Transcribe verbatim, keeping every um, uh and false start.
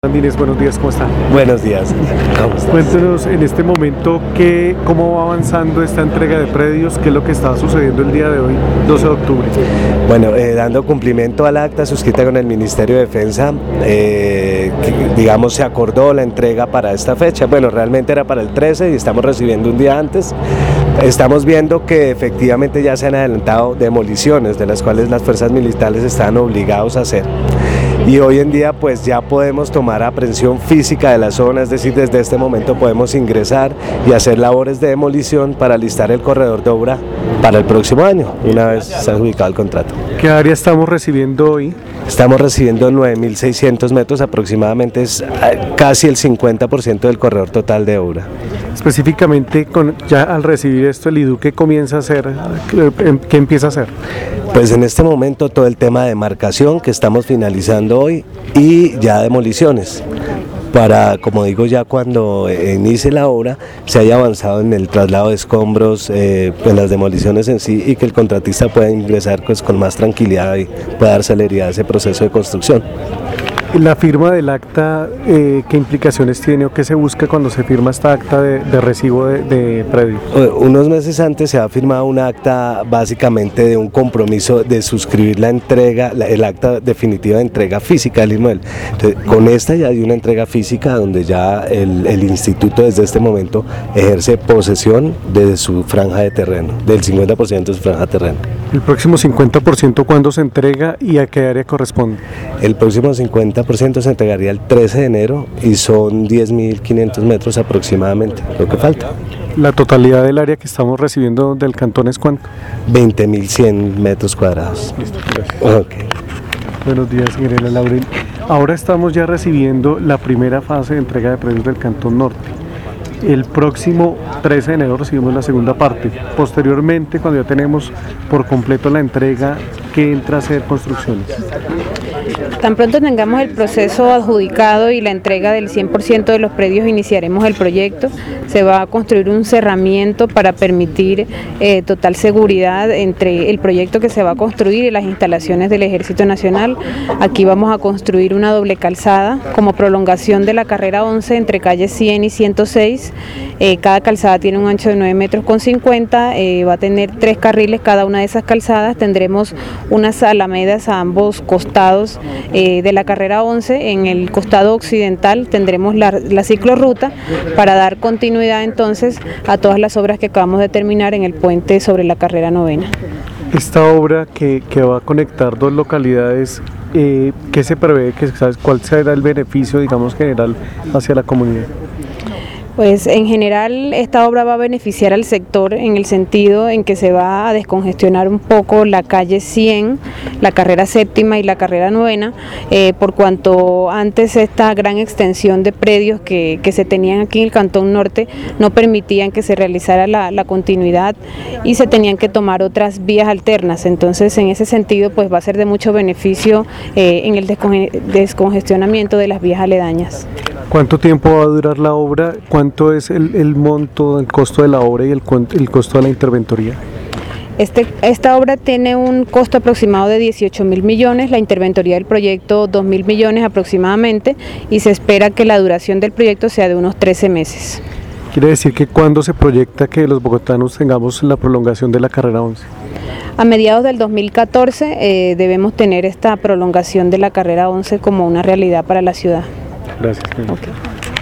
Andines, buenos días, ¿cómo está? Buenos días, ¿cómo estás? Cuéntenos en este momento qué, cómo va avanzando esta entrega de predios, qué es lo que está sucediendo el día de hoy, doce de octubre. Bueno, eh, dando cumplimiento al acta suscrita con el Ministerio de Defensa, eh, que, digamos, se acordó la entrega para esta fecha. Bueno, realmente era para el trece y estamos recibiendo un día antes. Estamos viendo que efectivamente ya se han adelantado demoliciones, de las cuales las fuerzas militares están obligados a hacer. Y hoy en día pues ya podemos tomar aprehensión física de la zona, es decir, desde este momento podemos ingresar y hacer labores de demolición para listar el corredor de obra para el próximo año, una vez se ha adjudicado el contrato. ¿Qué área estamos recibiendo hoy? Estamos recibiendo nueve mil seiscientos metros, aproximadamente es casi el cincuenta por ciento del corredor total de obra. Específicamente, con, ya al recibir esto, el I D U, ¿qué comienza a hacer? ¿Qué empieza a hacer? Pues en este momento todo el tema de marcación que estamos finalizando hoy y ya demoliciones, para, como digo, ya cuando inicie la obra se haya avanzado en el traslado de escombros, eh, en las demoliciones en sí, y que el contratista pueda ingresar pues, con más tranquilidad y pueda dar celeridad a ese proceso de construcción. La firma del acta, eh, ¿qué implicaciones tiene o qué se busca cuando se firma esta acta de, de recibo de, de predio? Unos meses antes se ha firmado un acta básicamente de un compromiso de suscribir la entrega, la, el acta definitiva de entrega física del inmueble. Entonces, con esta ya hay una entrega física donde ya el, el instituto desde este momento ejerce posesión de su franja de terreno, del cincuenta por ciento de su franja de terreno. ¿El próximo cincuenta por ciento cuándo se entrega y a qué área corresponde? El próximo cincuenta por ciento se entregaría el trece de enero y son diez mil quinientos metros aproximadamente, lo que falta. ¿La totalidad del área que estamos recibiendo del cantón es cuánto? veinte mil cien metros cuadrados. Listo, gracias. Okay. Buenos días, Mirela Lauren. Ahora estamos ya recibiendo la primera fase de entrega de predios del Cantón Norte. El próximo trece de enero recibimos la segunda parte. Posteriormente, cuando ya tenemos por completo la entrega, ¿qué entra a hacer construcciones? Tan pronto tengamos el proceso adjudicado y la entrega del cien por ciento de los predios, iniciaremos el proyecto. Se va a construir un cerramiento para permitir eh, total seguridad entre el proyecto que se va a construir y las instalaciones del Ejército Nacional. Aquí vamos a construir una doble calzada como prolongación de la carrera once entre calle cien y ciento seis. Eh, cada calzada tiene un ancho de nueve metros con cincuenta, eh, va a tener tres carriles cada una de esas calzadas. Tendremos unas alamedas a ambos costados eh, de la carrera once. En el costado occidental tendremos la, la ciclorruta para dar continuidad entonces a todas las obras que acabamos de terminar en el puente sobre la carrera novena. Esta obra que, que va a conectar dos localidades, eh, ¿qué se prevé? Que, ¿sabes cuál será el beneficio, digamos, general hacia la comunidad? Pues en general esta obra va a beneficiar al sector en el sentido en que se va a descongestionar un poco la calle cien, la carrera séptima y la carrera novena, eh, por cuanto antes esta gran extensión de predios que, que se tenían aquí en el Cantón Norte no permitían que se realizara la, la continuidad y se tenían que tomar otras vías alternas. Entonces en ese sentido pues va a ser de mucho beneficio eh, en el descongestionamiento de las vías aledañas. ¿Cuánto tiempo va a durar la obra? ¿Cuánto es el, el monto, el costo de la obra y el, el costo de la interventoría? Este, esta obra tiene un costo aproximado de dieciocho mil millones, la interventoría del proyecto dos mil millones aproximadamente, y se espera que la duración del proyecto sea de unos trece meses. ¿Quiere decir que cuándo se proyecta que los bogotanos tengamos la prolongación de la carrera once? A mediados del dos mil catorce eh, debemos tener esta prolongación de la carrera once como una realidad para la ciudad. Gracias. Okay.